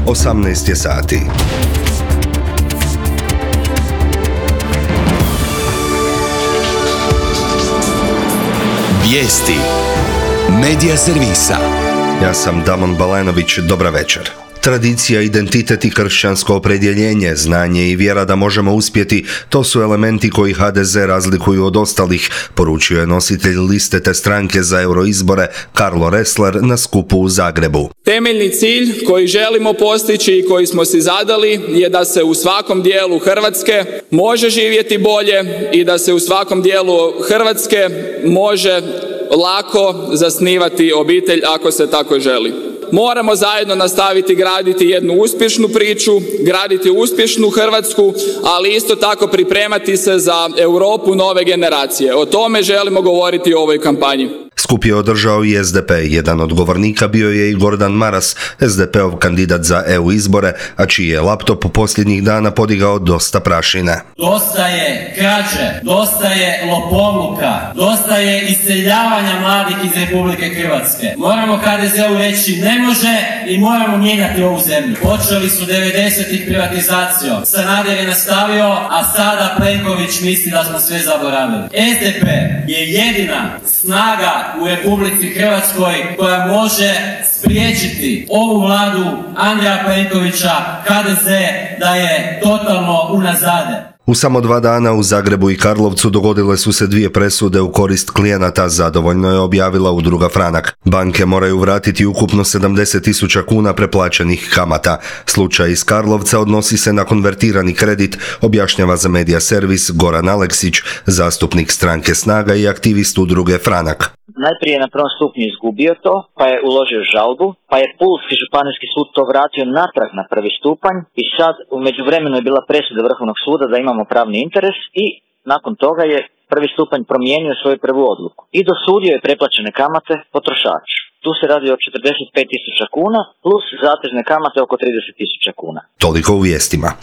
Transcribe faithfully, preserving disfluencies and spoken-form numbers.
osamnaest je sati. Vijesti Medija servisa. Ja sam Damon Balenović, dobra večer. Tradicija, identitet i kršćansko opredjeljenje, znanje i vjera da možemo uspjeti, to su elementi koji ha de ze razlikuju od ostalih, poručio je nositelj liste te stranke za euroizbore Karlo Ressler na skupu u Zagrebu. Temeljni cilj koji želimo postići i koji smo si zadali je da se u svakom dijelu Hrvatske može živjeti bolje i da se u svakom dijelu Hrvatske može lako zasnivati obitelj ako se tako želi. Moramo zajedno nastaviti graditi jednu uspješnu priču, graditi uspješnu Hrvatsku, ali isto tako pripremati se za Europu nove generacije. O tome želimo govoriti u ovoj kampanji. Skup je održao i es de pe. Jedan od govornika bio je i Gordan Maras, es de peov kandidat za e u izbore, a čiji je laptop u posljednjih dana podigao dosta prašine. Dosta je krađe, dosta je lopovluka, dosta je iseljavanja mladih iz Republike Hrvatske. Moramo ha de zeu reći ne može i moramo mijenjati ovu zemlju. Počeli su devedesetih privatizacijom, Sanader je nastavio, a sada Plenković misli da smo sve zaboravili. es de pe je jedina snaga u Republici Hrvatskoj koja može spriječiti ovu vladu Andreja Plenkovića, ha de ze da je totalno unazade. U samo dva dana u Zagrebu i Karlovcu dogodile su se dvije presude u korist klijenata, zadovoljno je objavila udruga Franak. Banke moraju vratiti ukupno sedamdeset tisuća kuna preplaćenih kamata. Slučaj iz Karlovca odnosi se na konvertirani kredit, objašnjava za Medija servis Goran Aleksić, zastupnik stranke Snaga i aktivist udruge Franak. Najprije je na prvom stupnju izgubio to, pa je uložio žalbu, pa je Pulski županijski sud to vratio natrag na prvi stupanj i sad u međuvremenu je bila presuda Vrhovnog suda da imamo pravni interes i nakon toga je prvi stupanj promijenio svoju prvu odluku i dosudio je preplaćene kamate potrošaču. Tu se radi o četrdeset pet tisuća kuna plus zatezne kamate oko trideset tisuća kuna. Toliko u vijestima.